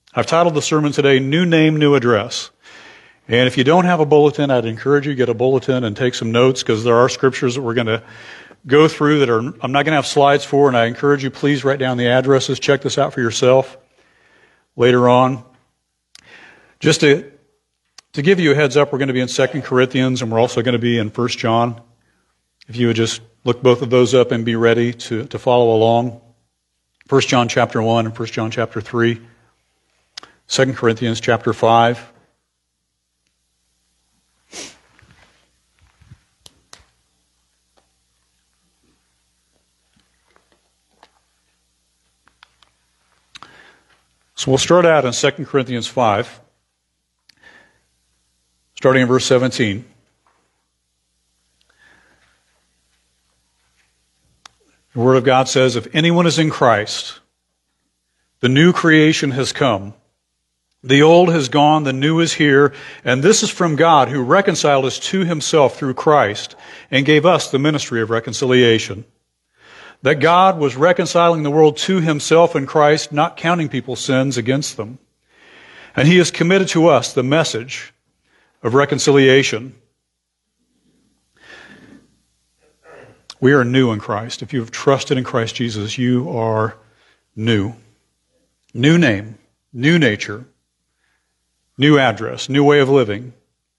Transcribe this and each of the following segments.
I've titled the sermon today, New Name, New Address. And if you don't have a bulletin, I'd encourage you to get a bulletin and take some notes, because there are scriptures that we're going to go through that I'm not going to have slides for, and I encourage you, please write down the addresses. Check this out for yourself later on. Just to give you a heads up, we're going to be in 2 Corinthians, and we're also going to be in 1 John. If you would just look both of those up and be ready to follow along. 1 John chapter 1 and 1 John chapter 3. 2 Corinthians chapter 5. So we'll start out in 2 Corinthians 5, starting in verse 17. The Word of God says, if anyone is in Christ, the new creation has come. The old has gone, the new is here, and this is from God, who reconciled us to himself through Christ and gave us the ministry of reconciliation. That God was reconciling the world to himself in Christ, not counting people's sins against them. And he has committed to us the message of reconciliation. We are new in Christ. If you have trusted in Christ Jesus, you are new. New name, new nature, new address, new way of living.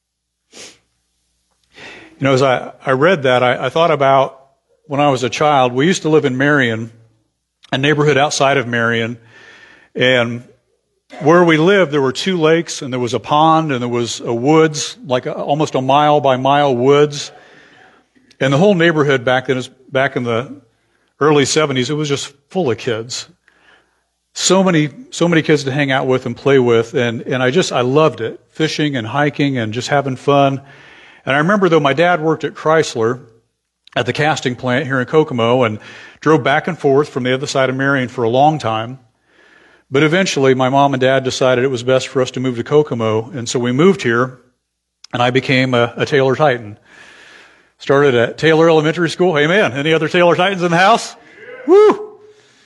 You know, as I read that, I thought about when I was a child. We used to live in Marion, a neighborhood outside of Marion, and where we lived, there were 2 lakes, and there was a pond, and there was a woods, like almost a mile by mile woods. And the whole neighborhood back in the early 70s, it was just full of kids. So many kids to hang out with and play with, and I loved it, fishing and hiking and just having fun. And I remember, though, my dad worked at Chrysler at the casting plant here in Kokomo and drove back and forth from the other side of Marion for a long time. But eventually, my mom and dad decided it was best for us to move to Kokomo, and so we moved here, and I became a Taylor Titan. Started at Taylor Elementary School. Amen. Any other Taylor Titans in the house? Woo!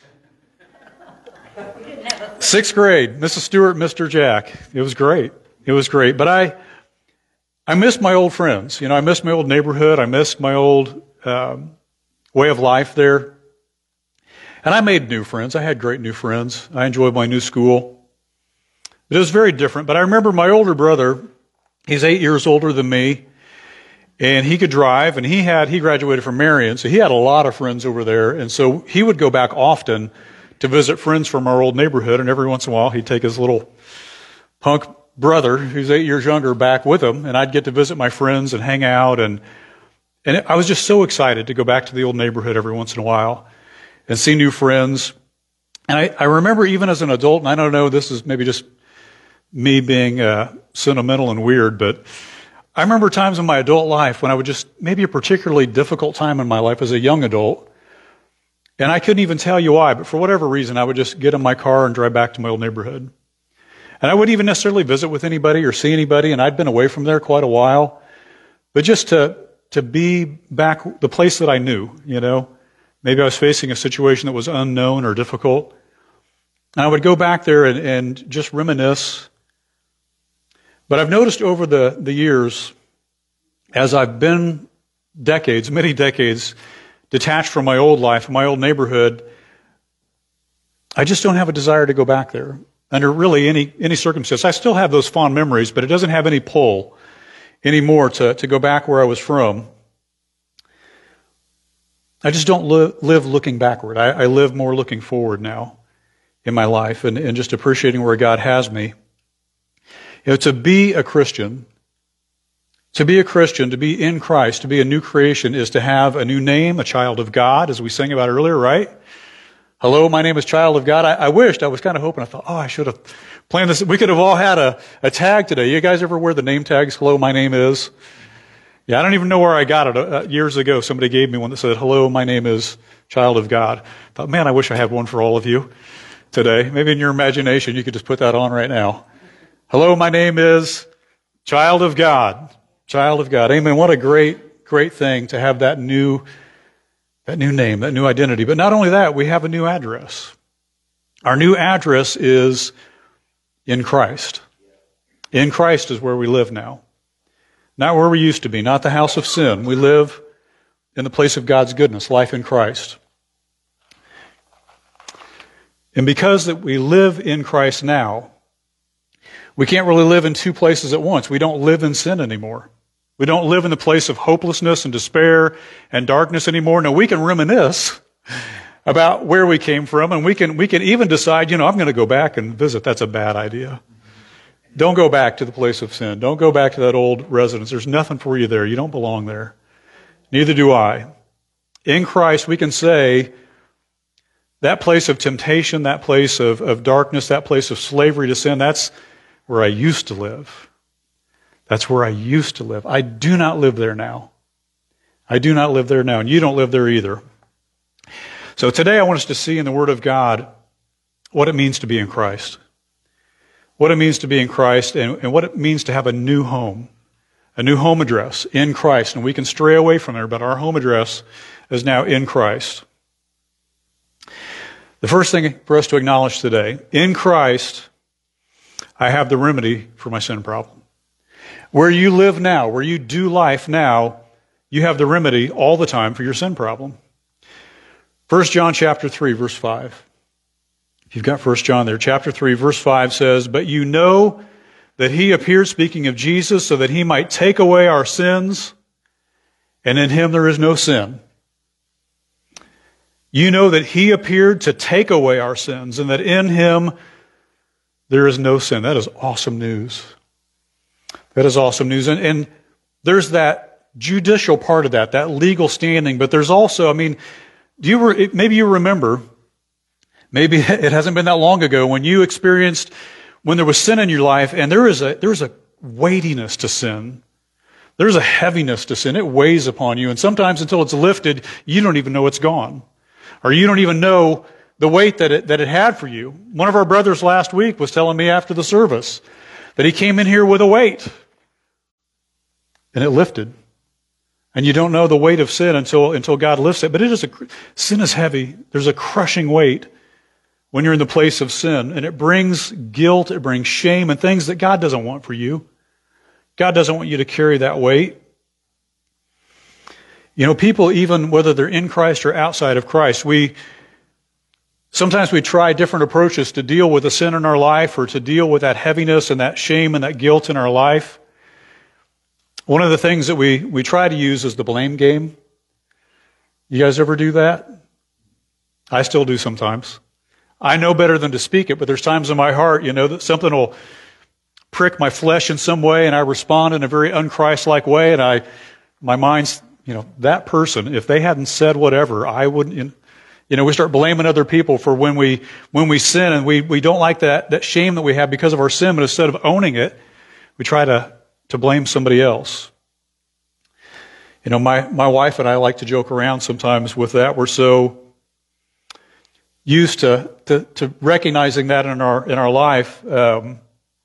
6th grade, Mrs. Stewart, Mr. Jack. It was great. It was great. But I missed my old friends. You know, I missed my old neighborhood. I missed my old way of life there. And I made new friends. I had great new friends. I enjoyed my new school. It was very different. But I remember my older brother, he's 8 years older than me, and he could drive, and he graduated from Marion, so he had a lot of friends over there. And so he would go back often to visit friends from our old neighborhood, and every once in a while he'd take his little punk brother, who's 8 years younger, back with him, and I'd get to visit my friends and hang out, and I was just so excited to go back to the old neighborhood every once in a while and see new friends. And I remember, even as an adult, and I don't know, this is maybe just me being sentimental and weird, but I remember times in my adult life when I would just, maybe a particularly difficult time in my life as a young adult, and I couldn't even tell you why, but for whatever reason, I would just get in my car and drive back to my old neighborhood. And I wouldn't even necessarily visit with anybody or see anybody, and I'd been away from there quite a while. But just to be back the place that I knew, you know. Maybe I was facing a situation that was unknown or difficult. And I would go back there and just reminisce. But I've noticed over the years, as I've been many decades, detached from my old life, my old neighborhood, I just don't have a desire to go back there under really any circumstance. I still have those fond memories, but it doesn't have any pull anymore to go back where I was from. I just don't live looking backward. I live more looking forward now in my life and just appreciating where God has me. You know, to be a Christian, to be in Christ, to be a new creation is to have a new name, a child of God, as we sang about earlier, right? Hello, my name is Child of God. I was kind of hoping, I thought, I should have planned this. We could have all had a tag today. You guys ever wear the name tags, hello, my name is? Yeah, I don't even know where I got it. Years ago, somebody gave me one that said, hello, my name is Child of God. I thought, man, I wish I had one for all of you today. Maybe in your imagination, you could just put that on right now. Hello, my name is Child of God. Child of God. Amen. What a great thing to have that new name, that new identity. But not only that, we have a new address. Our new address is In Christ. In Christ is where we live now. Not where we used to be, not the house of sin. We live in the place of God's goodness, life in Christ. And because that we live in Christ now, we can't really live in two places at once. We don't live in sin anymore. We don't live in the place of hopelessness and despair and darkness anymore. No, we can reminisce about where we came from, and we can even decide, I'm going to go back and visit. That's a bad idea. Don't go back to the place of sin. Don't go back to that old residence. There's nothing for you there. You don't belong there. Neither do I. In Christ, we can say that place of temptation, that place of darkness, that place of slavery to sin, that's where I used to live. That's where I used to live. I do not live there now. I do not live there now, and you don't live there either. So today I want us to see in the Word of God what it means to be in Christ. What it means to be in Christ and what it means to have a new home address in Christ. And we can stray away from there, but our home address is now in Christ. The first thing for us to acknowledge today, in Christ, I have the remedy for my sin problem. Where you live now, where you do life now, you have the remedy all the time for your sin problem. 1 John chapter 3, verse 5. If you've got 1 John there, chapter 3, verse 5 says, "But you know that he appeared," speaking of Jesus, "so that he might take away our sins, and in him there is no sin." You know that he appeared to take away our sins, and that in him there is no sin. That is awesome news. That is awesome news. And there's that judicial part of that legal standing, but there's also, maybe you remember, maybe it hasn't been that long ago when you experienced, when there was sin in your life, and there is a weightiness to sin. There's a heaviness to sin. It weighs upon you, and sometimes until it's lifted, you don't even know it's gone. Or you don't even know the weight that it had for you. One of our brothers last week was telling me after the service that he came in here with a weight, and it lifted. And you don't know the weight of sin until God lifts it. But sin is heavy. There's a crushing weight when you're in the place of sin. And it brings guilt, it brings shame, and things that God doesn't want for you. God doesn't want you to carry that weight. People, even whether they're in Christ or outside of Christ, sometimes we try different approaches to deal with the sin in our life or to deal with that heaviness and that shame and that guilt in our life. One of the things that we try to use is the blame game. You guys ever do that? I still do sometimes. I know better than to speak it, but there's times in my heart, that something will prick my flesh in some way, and I respond in a very un-Christ-like way, and my mind's, that person, if they hadn't said whatever, I wouldn't. We start blaming other people for when we sin, and we don't like that shame that we have because of our sin, but instead of owning it, we try to blame somebody else. My wife and I like to joke around sometimes with that. We're so used to recognizing that in our life. One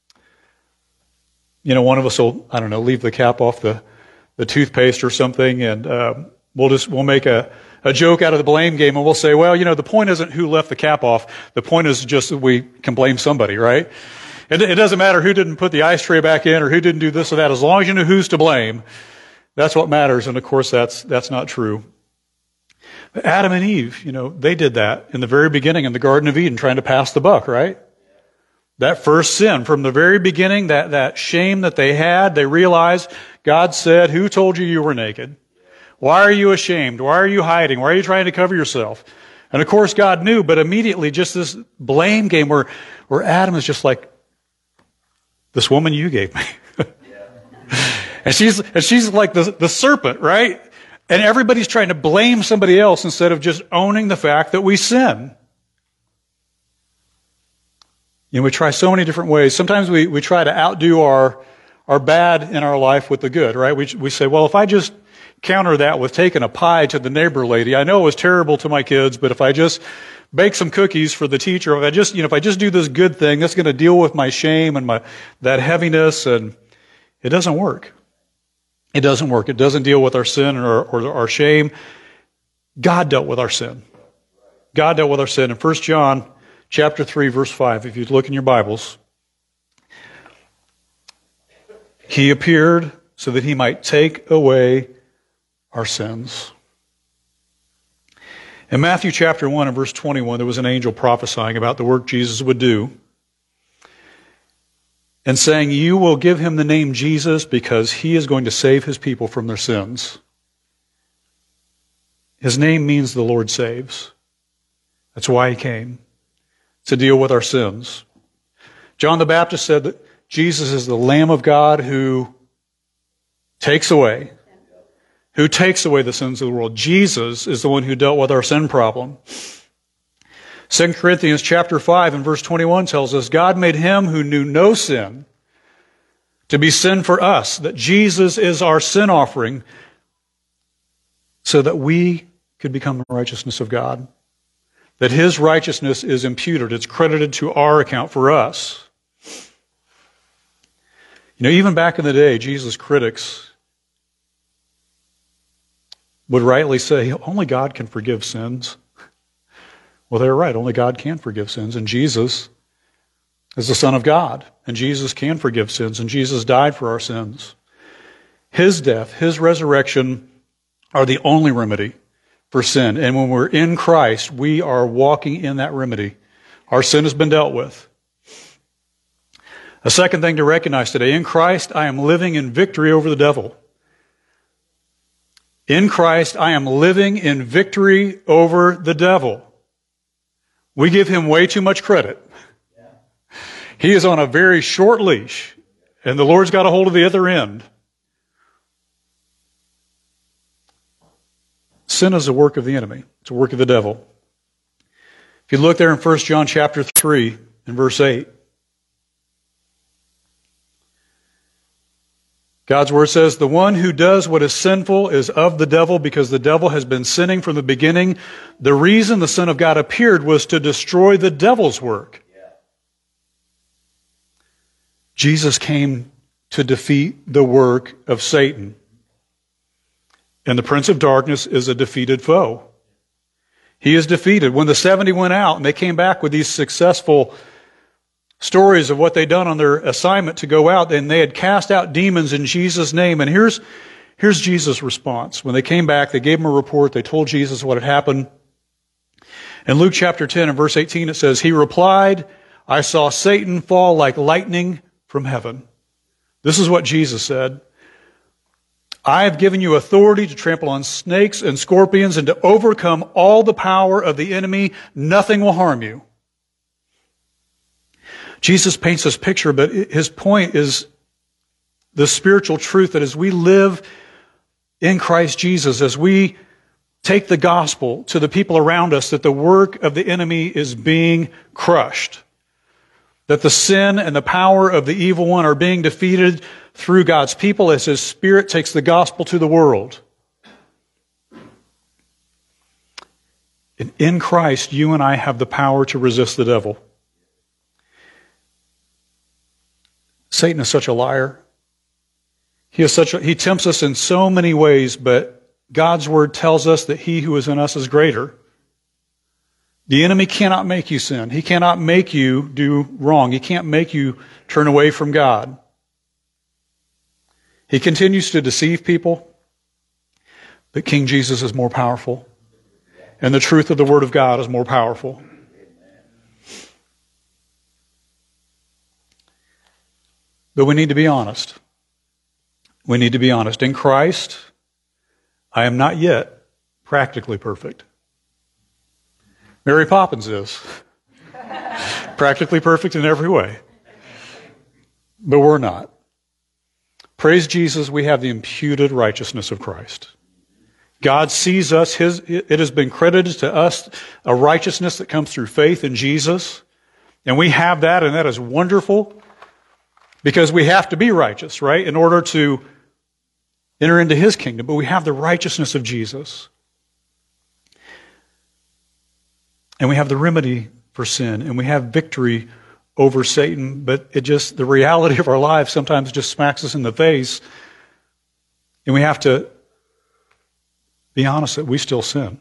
of us will, leave the cap off the toothpaste or something, and we'll make a joke out of the blame game, and we'll say, well, the point isn't who left the cap off. The point is just that we can blame somebody, right? It doesn't matter who didn't put the ice tray back in or who didn't do this or that. As long as you know who's to blame, that's what matters. And of course, that's not true. But Adam and Eve, they did that in the very beginning in the Garden of Eden, trying to pass the buck, right? That first sin from the very beginning, that shame that they had, they realized God said, "Who told you were naked? Why are you ashamed? Why are you hiding? Why are you trying to cover yourself?" And of course, God knew, but immediately just this blame game where Adam is just like, "This woman you gave me." and she's like the serpent, right? And everybody's trying to blame somebody else instead of just owning the fact that we sin. We try so many different ways. Sometimes we try to outdo our bad in our life with the good, right? We say, well, if I just counter that with taking a pie to the neighbor lady, I know it was terrible to my kids, but if I just bake some cookies for the teacher, if I just do this good thing, that's going to deal with my shame and that heaviness, and it doesn't work. It doesn't work. It doesn't deal with our sin or our shame. God dealt with our sin. God dealt with our sin. In 1 John chapter 3, verse 5, if you look in your Bibles, He appeared so that he might take away our sins. In Matthew chapter 1 and verse 21, there was an angel prophesying about the work Jesus would do and saying, "You will give him the name Jesus because he is going to save his people from their sins." His name means the Lord saves. That's why he came, to deal with our sins. John the Baptist said that Jesus is the Lamb of God who takes away the sins of the world. Jesus is the one who dealt with our sin problem. 2 Corinthians chapter 5 and verse 21 tells us, God made him who knew no sin to be sin for us, that Jesus is our sin offering, so that we could become the righteousness of God. That his righteousness is imputed, it's credited to our account for us. You know, even back in the day, Jesus' critics would rightly say, only God can forgive sins. Well, they're right. Only God can forgive sins. And Jesus is the Son of God. And Jesus can forgive sins. And Jesus died for our sins. His death, his resurrection are the only remedy for sin. And when we're in Christ, we are walking in that remedy. Our sin has been dealt with. A second thing to recognize today, in Christ, I am living in victory over the devil. In Christ, I am living in victory over the devil. We give him way too much credit. He is on a very short leash, and the Lord's got a hold of the other end. Sin is a work of the enemy. It's a work of the devil. If you look there in 1 John chapter 3 and verse 8, God's word says, the one who does what is sinful is of the devil, because the devil has been sinning from the beginning. The reason the Son of God appeared was to destroy the devil's work. Jesus came to defeat the work of Satan. And the prince of darkness is a defeated foe. He is defeated. When the 70 went out and they came back with these successful stories of what they'd done on their assignment to go out, and they had cast out demons in Jesus' name. And here's Jesus' response. When they came back, they gave him a report. They told Jesus what had happened. In Luke chapter 10 and verse 18, it says, he replied, I saw Satan fall like lightning from heaven. This is what Jesus said. I have given you authority to trample on snakes and scorpions and to overcome all the power of the enemy. Nothing will harm you. Jesus paints this picture, but his point is the spiritual truth that as we live in Christ Jesus, as we take the gospel to the people around us, that the work of the enemy is being crushed. That the sin and the power of the evil one are being defeated through God's people as his Spirit takes the gospel to the world. And in Christ, you and I have the power to resist the devil. Satan is such a liar. He tempts us in so many ways, but God's word tells us that he who is in us is greater. The enemy cannot make you sin. He cannot make you do wrong. He can't make you turn away from God. He continues to deceive people, but King Jesus is more powerful, and the truth of the Word of God is more powerful. But we need to be honest. We need to be honest. In Christ, I am not yet practically perfect. Mary Poppins is. Practically perfect in every way. But we're not. Praise Jesus, we have the imputed righteousness of Christ. God sees us. It has been credited to us a righteousness that comes through faith in Jesus. And we have that, and that is wonderful. Because we have to be righteous, right, in order to enter into his kingdom. But we have the righteousness of Jesus. And we have the remedy for sin. And we have victory over Satan. But the reality of our lives sometimes just smacks us in the face. And we have to be honest that we still sin.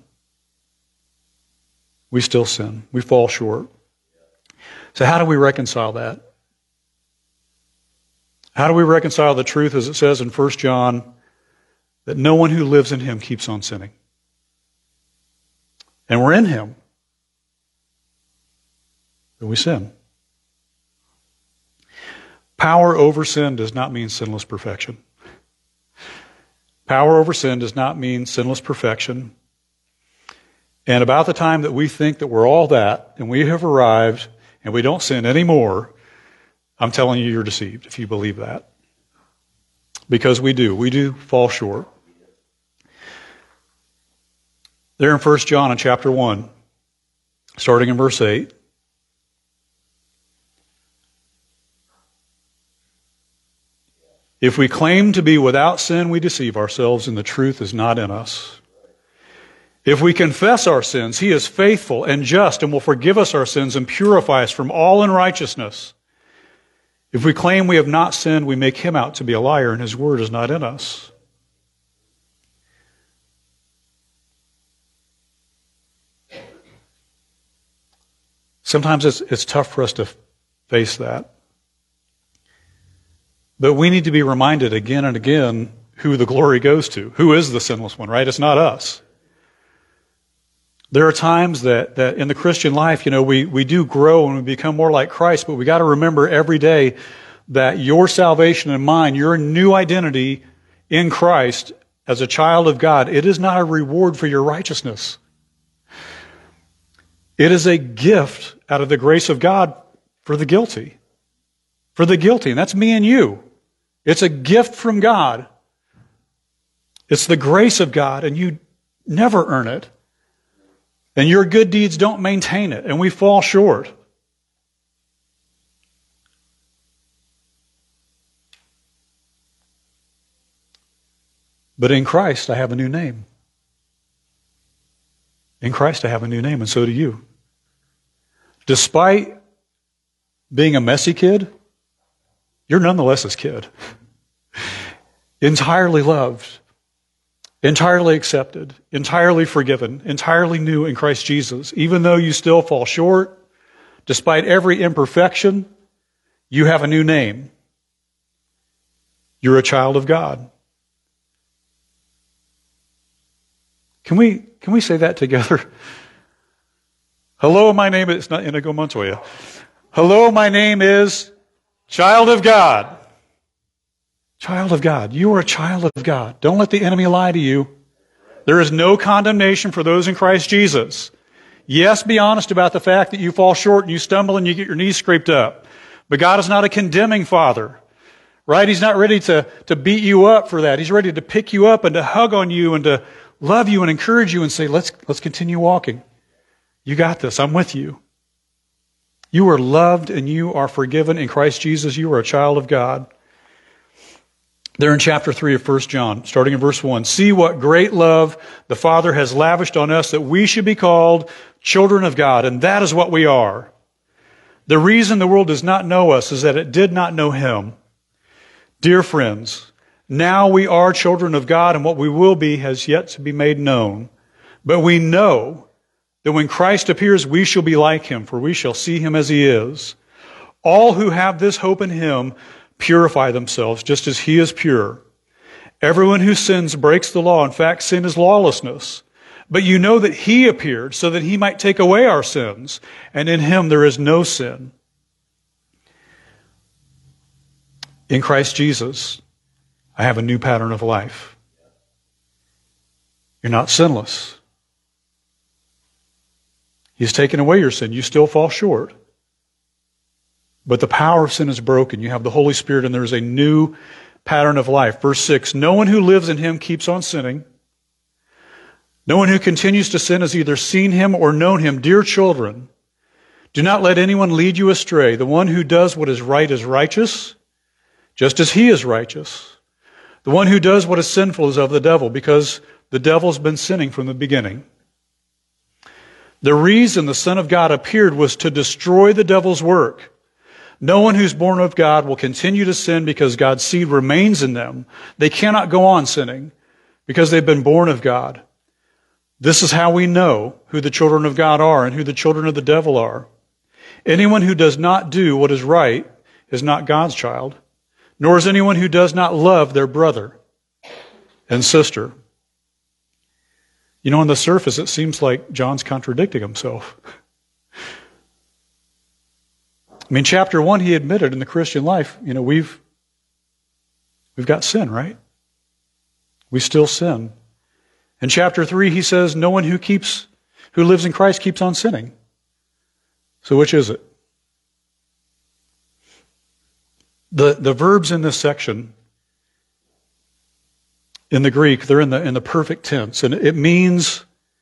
We still sin. We fall short. So how do we reconcile that? How do we reconcile the truth, as it says in 1 John, that no one who lives in him keeps on sinning? And we're in him, but we sin. Power over sin does not mean sinless perfection. Power over sin does not mean sinless perfection. And about the time that we think that we're all that, and we have arrived, and we don't sin anymore, I'm telling you, you're deceived if you believe that. Because we do. We do fall short. There in 1 John in chapter 1, starting in verse 8, if we claim to be without sin, we deceive ourselves, and the truth is not in us. If we confess our sins, he is faithful and just and will forgive us our sins and purify us from all unrighteousness. If we claim we have not sinned, we make him out to be a liar, and his word is not in us. Sometimes it's tough for us to face that. But we need to be reminded again and again who the glory goes to. Who is the sinless one, right? It's not us. There are times that in the Christian life, we do grow and we become more like Christ, but we got to remember every day that your salvation and mine, your new identity in Christ as a child of God, it is not a reward for your righteousness. It is a gift out of the grace of God for the guilty. For the guilty, and that's me and you. It's a gift from God. It's the grace of God, and you never earn it. And your good deeds don't maintain it, and we fall short. But in Christ, I have a new name. In Christ, I have a new name, and so do you. Despite being a messy kid, you're nonetheless his kid. Entirely loved, entirely accepted, entirely forgiven, entirely new in Christ Jesus. Even though you still fall short, despite every imperfection, you have a new name. You're a child of God. Can we say that together? Hello, my name is, not Inigo Montoya. Hello, my name is child of God. Child of God. You are a child of God. Don't let the enemy lie to you. There is no condemnation for those in Christ Jesus. Yes, be honest about the fact that you fall short and you stumble and you get your knees scraped up. But God is not a condemning Father. Right? He's not ready to beat you up for that. He's ready to pick you up and to hug on you and to love you and encourage you and say, let's continue walking. You got this. I'm with you. You are loved and you are forgiven in Christ Jesus. You are a child of God. There in chapter 3 of 1 John, starting in verse 1, see what great love the Father has lavished on us that we should be called children of God, and that is what we are. The reason the world does not know us is that it did not know him. Dear friends, now we are children of God, and what we will be has yet to be made known. But we know that when Christ appears, we shall be like him, for we shall see him as he is. All who have this hope in him purify themselves, just as he is pure. Everyone who sins breaks the law. In fact, sin is lawlessness. But you know that he appeared so that he might take away our sins, and in him there is no sin. In Christ Jesus, I have a new pattern of life. You're not sinless. He's taken away your sin. You still fall short. But the power of sin is broken. You have the Holy Spirit, and there is a new pattern of life. Verse 6, no one who lives in him keeps on sinning. No one who continues to sin has either seen him or known him. Dear children, do not let anyone lead you astray. The one who does what is right is righteous, just as he is righteous. The one who does what is sinful is of the devil, because the devil's been sinning from the beginning. The reason the Son of God appeared was to destroy the devil's work. No one who's born of God will continue to sin because God's seed remains in them. They cannot go on sinning because they've been born of God. This is how we know who the children of God are and who the children of the devil are. Anyone who does not do what is right is not God's child, nor is anyone who does not love their brother and sister. You know, on the surface, it seems like John's contradicting himself. I mean, chapter 1, he admitted in the Christian life, you know, we've got sin, right? We still sin. In chapter 3, he says, no one who lives in Christ keeps on sinning. So which is it? The verbs in this section, in the Greek, they're in the perfect tense, and it means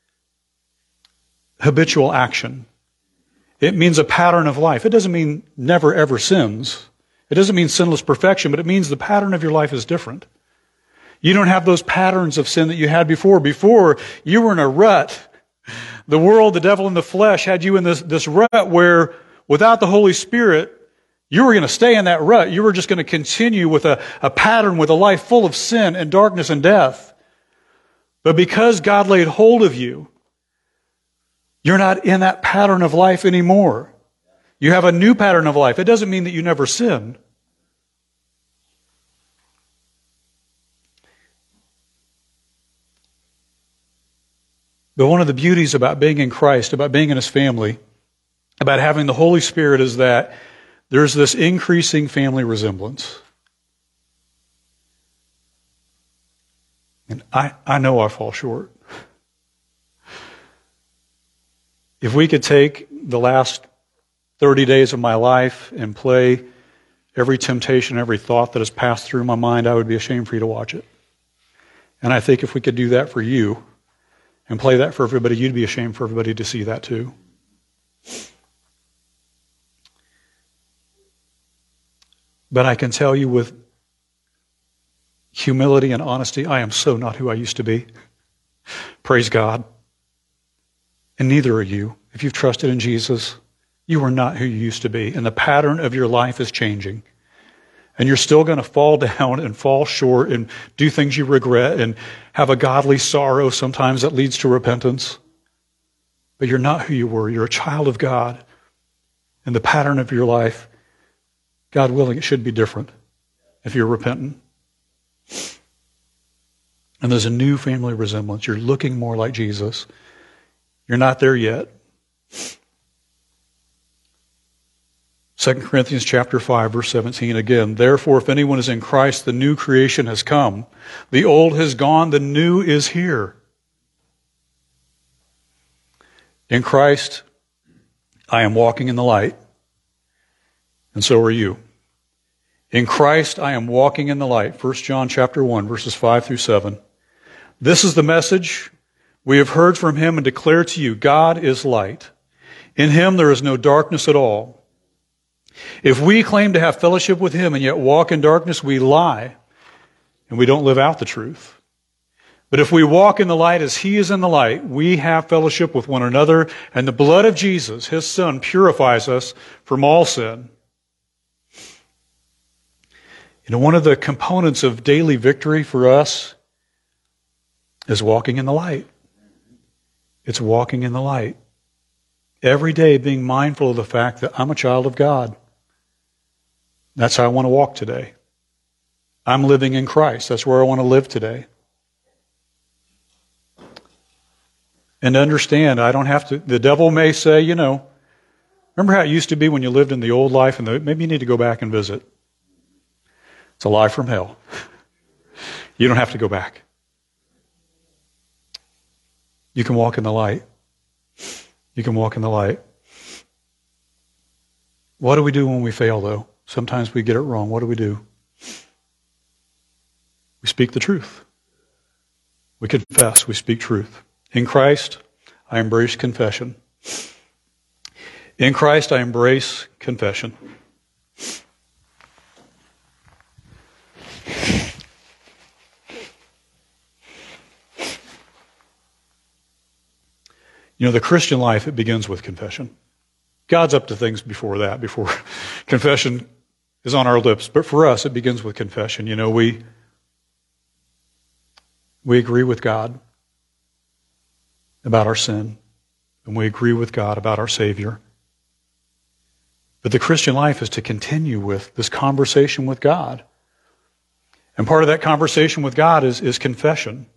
habitual action. It means a pattern of life. It doesn't mean never ever sins. It doesn't mean sinless perfection, but it means the pattern of your life is different. You don't have those patterns of sin that you had before. Before, you were in a rut. The world, the devil, and the flesh had you in this rut where, without the Holy Spirit, you were going to stay in that rut. You were just going to continue with a pattern, with a life full of sin and darkness and death. But because God laid hold of you, you're not in that pattern of life anymore. You have a new pattern of life. It doesn't mean that you never sinned. But one of the beauties about being in Christ, about being in His family, about having the Holy Spirit is that there's this increasing family resemblance. And I know I fall short. If we could take the last 30 days of my life and play every temptation, every thought that has passed through my mind, I would be ashamed for you to watch it. And I think if we could do that for you and play that for everybody, you'd be ashamed for everybody to see that too. But I can tell you with humility and honesty, I am so not who I used to be. Praise God. And neither are you. If you've trusted in Jesus, you are not who you used to be. And the pattern of your life is changing. And you're still going to fall down and fall short and do things you regret and have a godly sorrow sometimes that leads to repentance. But you're not who you were. You're a child of God. And the pattern of your life, God willing, it should be different if you're repentant. And there's a new family resemblance. You're looking more like Jesus. You're not there yet. 2 Corinthians chapter 5, verse 17 again. Therefore, if anyone is in Christ, the new creation has come. The old has gone, the new is here. In Christ, I am walking in the light, and so are you. In Christ, I am walking in the light. 1 John chapter 1, verses 5 through 7. This is the message we have heard from Him and declare to you, God is light. In Him there is no darkness at all. If we claim to have fellowship with Him and yet walk in darkness, we lie and we don't live out the truth. But if we walk in the light as He is in the light, we have fellowship with one another, and the blood of Jesus, His Son, purifies us from all sin. You know, one of the components of daily victory for us is walking in the light. It's walking in the light. Every day being mindful of the fact that I'm a child of God. That's how I want to walk today. I'm living in Christ. That's where I want to live today. And to understand, I don't have to, the devil may say, you know, remember how it used to be when you lived in the old life and maybe you need to go back and visit. It's a lie from hell. You don't have to go back. You can walk in the light. You can walk in the light. What do we do when we fail, though? Sometimes we get it wrong. What do? We speak the truth. We confess. We speak truth. In Christ, I embrace confession. In Christ, I embrace confession. You know, the Christian life, it begins with confession. God's up to things before that, before confession is on our lips. But for us, it begins with confession. You know, we agree with God about our sin, and we agree with God about our Savior. But the Christian life is to continue with this conversation with God. And part of that conversation with God is confession.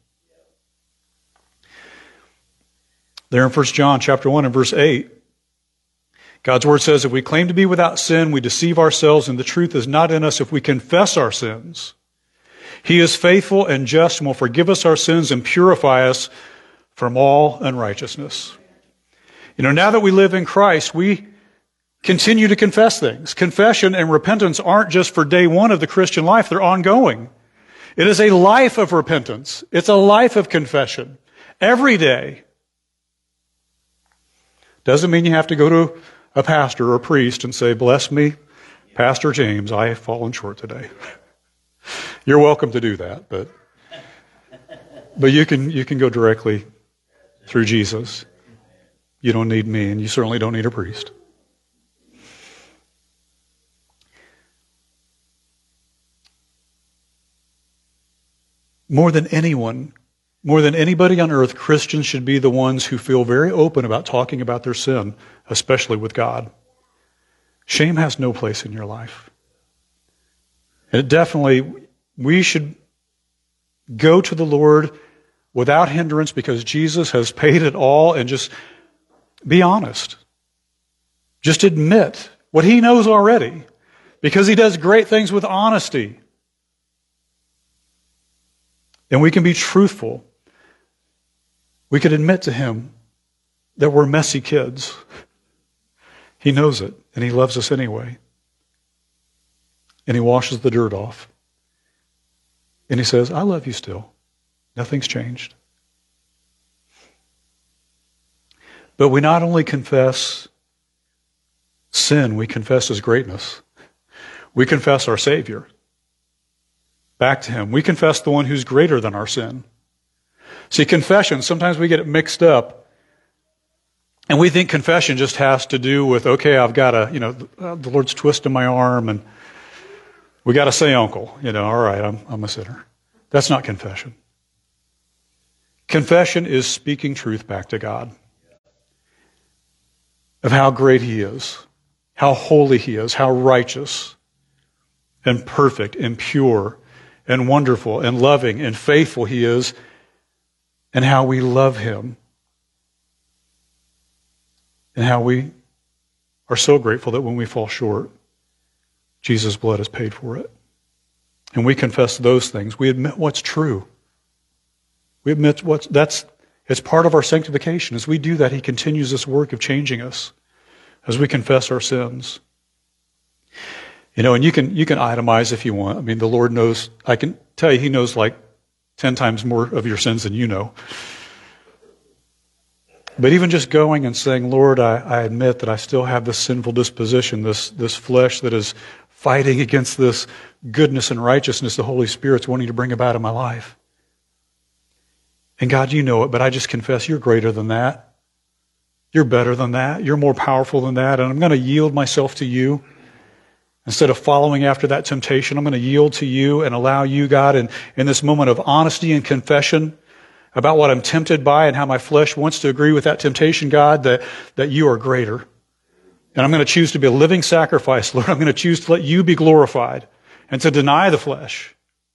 There in 1 John chapter 1 and verse 8, God's word says, if we claim to be without sin, we deceive ourselves and the truth is not in us. If we confess our sins, He is faithful and just and will forgive us our sins and purify us from all unrighteousness. Now that we live in Christ, we continue to confess things. Confession and repentance aren't just for day one of the Christian life, they're ongoing. It is a life of repentance. It's a life of confession. Every day. Doesn't mean you have to go to a pastor or a priest and say, bless me, Pastor James, I have fallen short today. You're welcome to do that, but you can go directly through Jesus. You don't need me, and you certainly don't need a priest. More than anyone, more than anybody on earth, Christians should be the ones who feel very open about talking about their sin, especially with God. Shame has no place in your life. And we should go to the Lord without hindrance because Jesus has paid it all, and just be honest. Just admit what He knows already, because He does great things with honesty. And we can be truthful. We could admit to Him that we're messy kids. He knows it, and He loves us anyway. And He washes the dirt off. And He says, I love you still. Nothing's changed. But we not only confess sin, we confess His greatness. We confess our Savior back to Him. We confess the one who's greater than our sin. See, confession, sometimes we get it mixed up, and we think confession just has to do with, okay, I've got the Lord's twisting my arm, and we got to say, uncle, all right, I'm a sinner. That's not confession. Confession is speaking truth back to God of how great He is, how holy He is, how righteous and perfect and pure and wonderful and loving and faithful He is, and how we love Him, and how we are so grateful that when we fall short, Jesus' blood has paid for it. And we confess those things. We admit what's true. We admit it's part of our sanctification. As we do that, He continues this work of changing us as we confess our sins. And you can itemize if you want. I mean, the Lord knows, I can tell you, He knows like 10 times more of your sins than you know. But even just going and saying, Lord, I admit that I still have this sinful disposition, this flesh that is fighting against this goodness and righteousness the Holy Spirit's wanting to bring about in my life. And God, you know it, but I just confess You're greater than that. You're better than that. You're more powerful than that. And I'm going to yield myself to You. Instead of following after that temptation, I'm going to yield to You and allow You, God, in this moment of honesty and confession about what I'm tempted by and how my flesh wants to agree with that temptation, God, that You are greater. And I'm going to choose to be a living sacrifice, Lord. I'm going to choose to let You be glorified and to deny the flesh.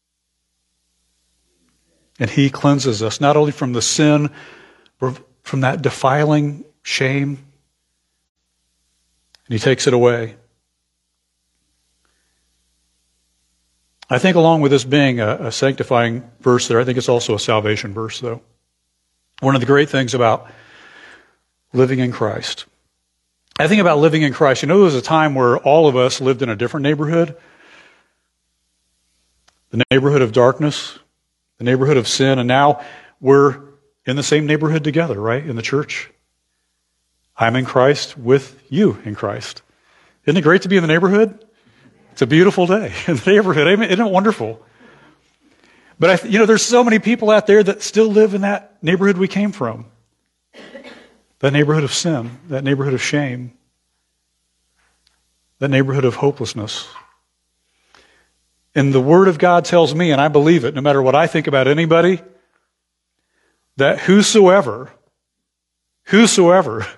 And He cleanses us not only from the sin, but from that defiling shame, and He takes it away. I think along with this being a sanctifying verse there, I think it's also a salvation verse, though. One of the great things about living in Christ. I think about living in Christ. There was a time where all of us lived in a different neighborhood. The neighborhood of darkness, the neighborhood of sin, and now we're in the same neighborhood together, right, in the church. I'm in Christ with you in Christ. Isn't it great to be in the neighborhood? It's a beautiful day in the neighborhood. Isn't it wonderful? But there's so many people out there that still live in that neighborhood we came from. That neighborhood of sin, that neighborhood of shame, that neighborhood of hopelessness. And the Word of God tells me, and I believe it, no matter what I think about anybody, that whosoever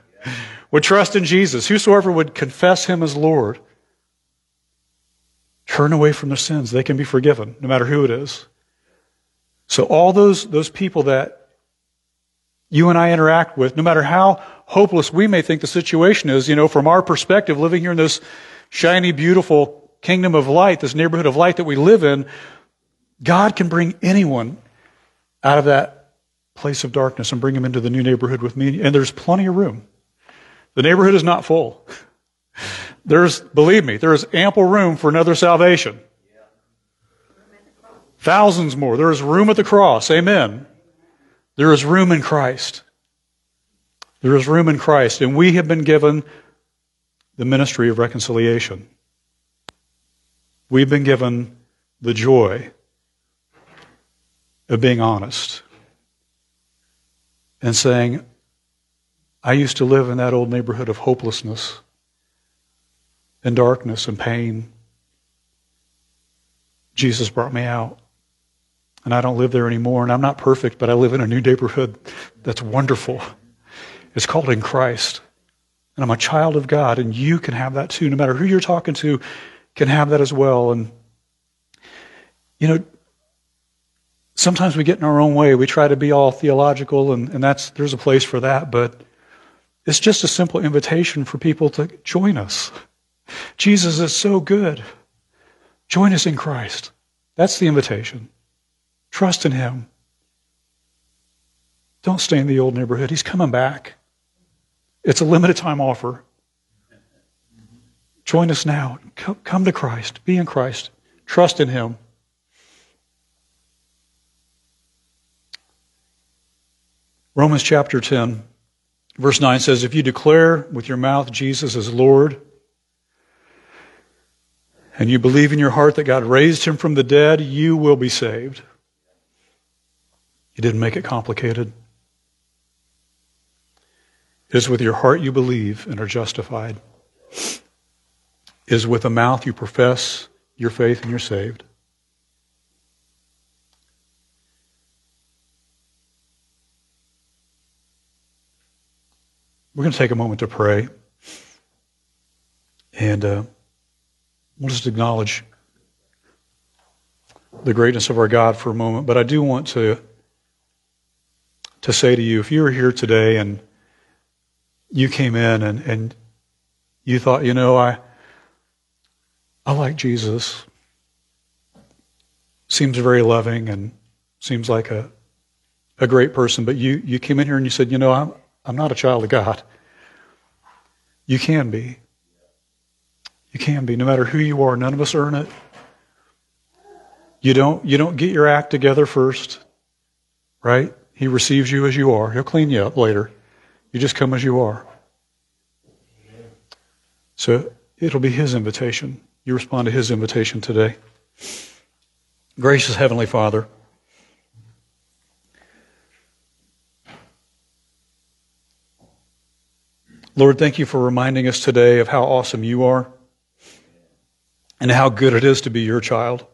would trust in Jesus, whosoever would confess Him as Lord, turn away from their sins. They can be forgiven, no matter who it is. So all those people that you and I interact with, no matter how hopeless we may think the situation is, from our perspective, living here in this shiny, beautiful kingdom of light, this neighborhood of light that we live in, God can bring anyone out of that place of darkness and bring them into the new neighborhood with me. And there's plenty of room. The neighborhood is not full. Believe me, there is ample room for another salvation. Thousands more. There is room at the cross. Amen. There is room in Christ. There is room in Christ. And we have been given the ministry of reconciliation. We've been given the joy of being honest and saying, I used to live in that old neighborhood of hopelessness and darkness and pain. Jesus brought me out. And I don't live there anymore. And I'm not perfect, but I live in a new neighborhood that's wonderful. It's called in Christ. And I'm a child of God, and you can have that too. No matter who you're talking to, can have that as well. And, sometimes we get in our own way. We try to be all theological, and there's a place for that. But it's just a simple invitation for people to join us. Jesus is so good. Join us in Christ. That's the invitation. Trust in Him. Don't stay in the old neighborhood. He's coming back. It's a limited time offer. Join us now. Come to Christ. Be in Christ. Trust in Him. Romans chapter 10, verse 9 says, if you declare with your mouth Jesus is Lord, and you believe in your heart that God raised Him from the dead, you will be saved. He didn't make it complicated. It is with your heart you believe and are justified. It is with the mouth you profess your faith and you're saved. We're going to take a moment to pray. And we'll just acknowledge the greatness of our God for a moment. But I do want to say to you, if you were here today and you came in and you thought, I like Jesus. Seems very loving and seems like a great person. But you came in here and you said, I'm not a child of God. You can be. You can be. No matter who you are, none of us earn it. You don't get your act together first, right? He receives you as you are. He'll clean you up later. You just come as you are. So it'll be His invitation. You respond to His invitation today. Gracious Heavenly Father, Lord, thank you for reminding us today of how awesome you are and how good it is to be your child.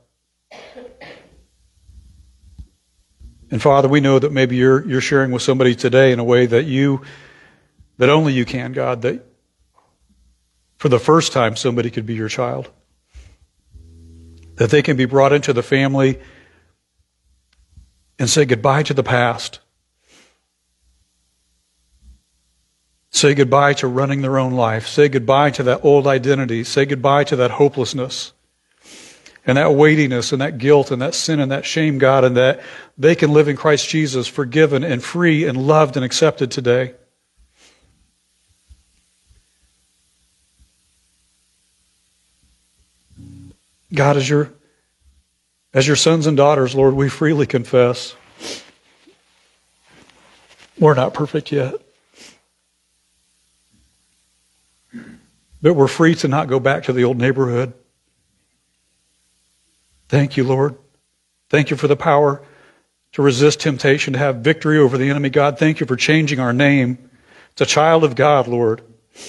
And Father, we know that maybe you're sharing with somebody today in a way that only you can, God, that for the first time somebody could be your child. That they can be brought into the family and say goodbye to the past. Say goodbye to running their own life. Say goodbye to that old identity. Say goodbye to that hopelessness and that weightiness and that guilt and that sin and that shame, God, and that they can live in Christ Jesus forgiven and free and loved and accepted today. God, as your sons and daughters, Lord, we freely confess we're not perfect yet. But we're free to not go back to the old neighborhood. Thank you, Lord. Thank you for the power to resist temptation, to have victory over the enemy. God, thank you for changing our name. It's a child of God, Lord.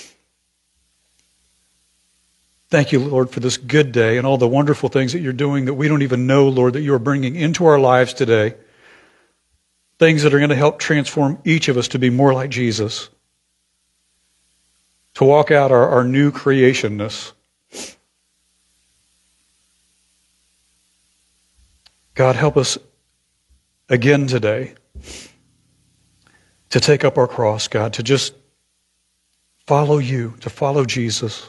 Thank you, Lord, for this good day and all the wonderful things that you're doing that we don't even know, Lord, that you are bringing into our lives today. Things that are going to help transform each of us to be more like Jesus. To walk out our new creationness. God, help us again today to take up our cross, God, to just follow you, to follow Jesus.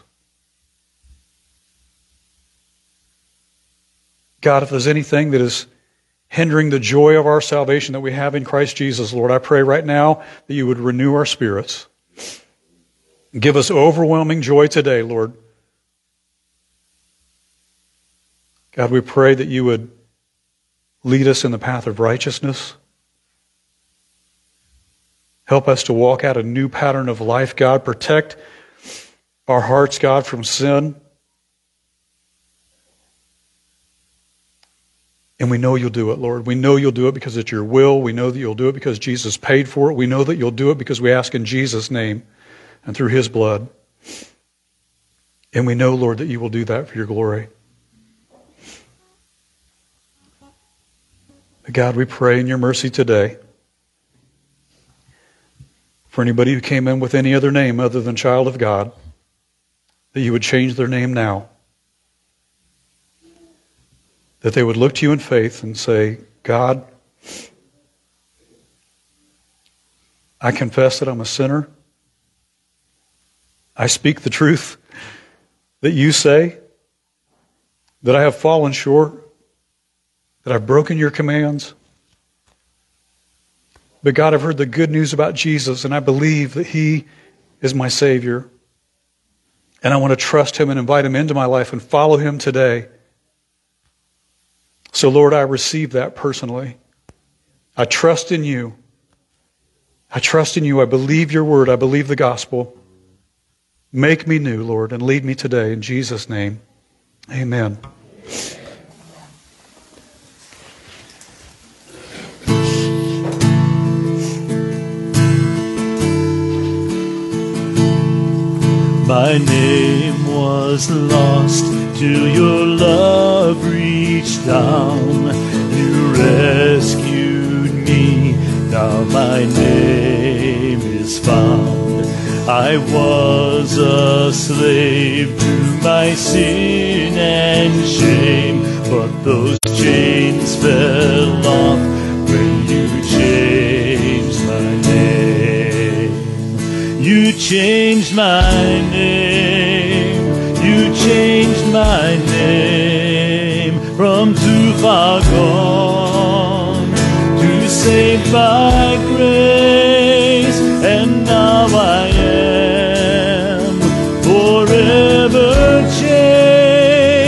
God, if there's anything that is hindering the joy of our salvation that we have in Christ Jesus, Lord, I pray right now that you would renew our spirits. Give us overwhelming joy today, Lord. God, we pray that you would lead us in the path of righteousness. Help us to walk out a new pattern of life, God. Protect our hearts, God, from sin. And we know you'll do it, Lord. We know you'll do it because it's your will. We know that you'll do it because Jesus paid for it. We know that you'll do it because we ask in Jesus' name and through his blood. And we know, Lord, that you will do that for your glory. God, we pray in your mercy today for anybody who came in with any other name other than child of God, that you would change their name now. That they would look to you in faith and say, God, I confess that I'm a sinner. I speak the truth that you say, that I have fallen short, that I've broken your commands. But God, I've heard the good news about Jesus, and I believe that he is my Savior. And I want to trust him and invite him into my life and follow him today. So, Lord, I receive that personally. I trust in you. I trust in you. I believe your word. I believe the gospel. Make me new, Lord, and lead me today. In Jesus' name, amen. My name was lost till your love reached down. You rescued me, now my name is found. I was a slave to my sin and shame, but those chains fell off when you changed my name. You changed my name, you changed my name, from too far gone to saved by grace.